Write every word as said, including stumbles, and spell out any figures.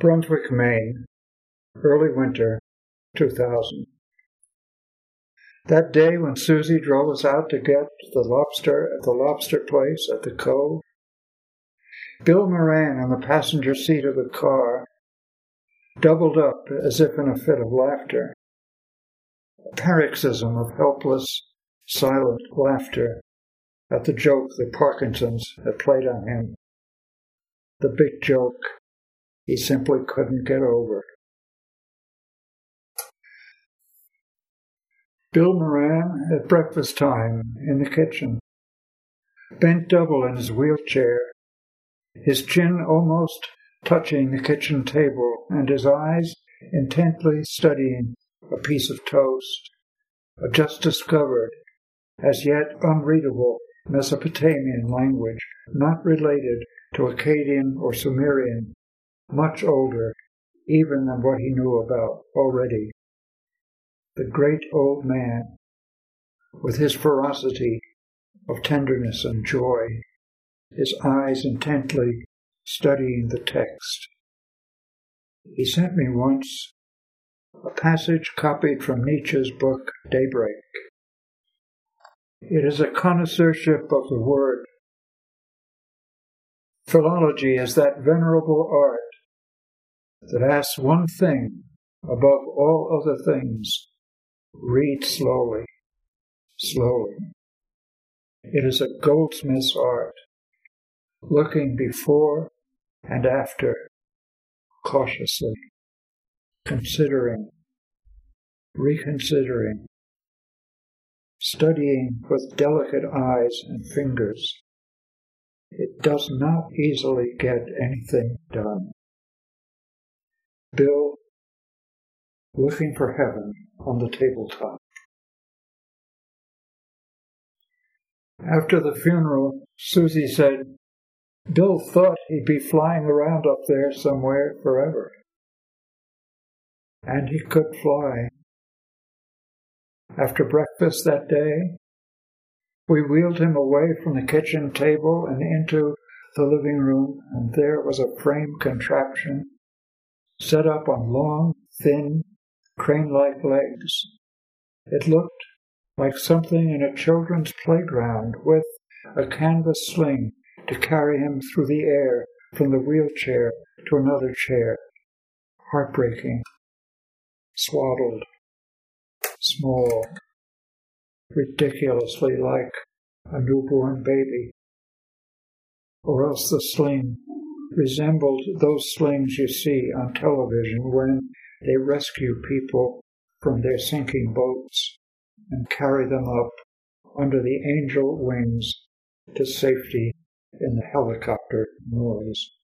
Brunswick, Maine, early winter, two thousand. That day when Susie drove us out to get the lobster at the lobster place at the Cove, Bill Moran on the passenger seat of the car doubled up as if in a fit of laughter, a paroxysm of helpless, silent laughter at the joke that Parkinson's had played on him, the big joke he simply couldn't get over. Bill Moran at breakfast time in the kitchen, bent double in his wheelchair, his chin almost touching the kitchen table and his eyes intently studying a piece of toast, a just discovered, as yet unreadable Mesopotamian language not related to Akkadian or Sumerian, much older even than what he knew about already. The great old man, with his ferocity of tenderness and joy, his eyes intently studying the text. He sent me once a passage copied from Nietzsche's book, Daybreak. It is a connoisseurship of the word. Philology is that venerable art that asks one thing above all other things: read slowly, slowly. It is a goldsmith's art, looking before and after, cautiously, considering, reconsidering, studying with delicate eyes and fingers. It does not easily get anything done. Bill, looking for heaven on the tabletop. After the funeral, Susie said, Bill thought he'd be flying around up there somewhere forever. And he could fly. After breakfast that day, we wheeled him away from the kitchen table and into the living room, and there was a frame contraption set up on long, thin, crane-like legs. It looked like something in a children's playground with a canvas sling to carry him through the air from the wheelchair to another chair. Heartbreaking, swaddled, small, ridiculously like a newborn baby. Or else the sling resembled those slings you see on television when they rescue people from their sinking boats and carry them up under the angel wings to safety in the helicopter noise.